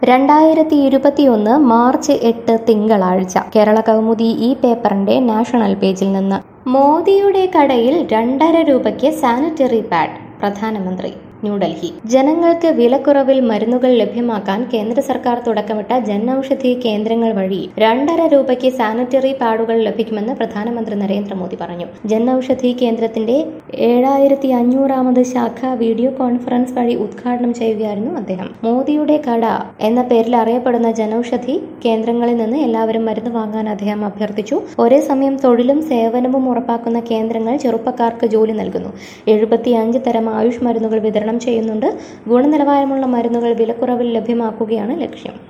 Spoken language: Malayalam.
2021 മാർച്ച് 8 തിങ്കളാഴ്ച കേരള കൗമുദി ഈ പേപ്പറിന്റെ നാഷണൽ പേജിൽ നിന്ന് മോദിയുടെ കടയിൽ 2.5 രൂപയ്ക്ക് സാനിറ്ററി പാഡ് പ്രധാനമന്ത്രി ന്യൂഡൽഹി ജനങ്ങൾക്ക് വിലക്കുറവിൽ മരുന്നുകൾ ലഭ്യമാക്കാൻ കേന്ദ്ര സർക്കാർ തുടക്കമിട്ട ജൻ ഔഷധി കേന്ദ്രങ്ങൾ വഴി 2.5 രൂപയ്ക്ക് സാനിറ്ററി പാഡുകൾ ലഭിക്കുമെന്ന് പ്രധാനമന്ത്രി നരേന്ദ്രമോദി പറഞ്ഞു. ജൻ ഔഷധി കേന്ദ്രത്തിന്റെ 7500ാമത് ശാഖ വീഡിയോ കോൺഫറൻസ് വഴി ഉദ്ഘാടനം ചെയ്യുകയായിരുന്നു അദ്ദേഹം. മോദിയുടെ കട എന്ന പേരിൽ അറിയപ്പെടുന്ന ജനൌഷധി കേന്ദ്രങ്ങളിൽ നിന്ന് എല്ലാവരും മരുന്ന് വാങ്ങാൻ അദ്ദേഹം അഭ്യർത്ഥിച്ചു. ഒരേ സമയം തൊഴിലും സേവനവും ഉറപ്പാക്കുന്ന കേന്ദ്രങ്ങൾ ചെറുപ്പക്കാർക്ക് ജോലി നൽകുന്നു. 75 തരം ആയുഷ് മരുന്നുകൾ വിതരണം ചെയ്യുന്നുണ്ട്. ഗുണനിലവാരമുള്ള മരുന്നുകൾ വിലക്കുറവിൽ ലഭ്യമാക്കുകയാണ് ലക്ഷ്യം.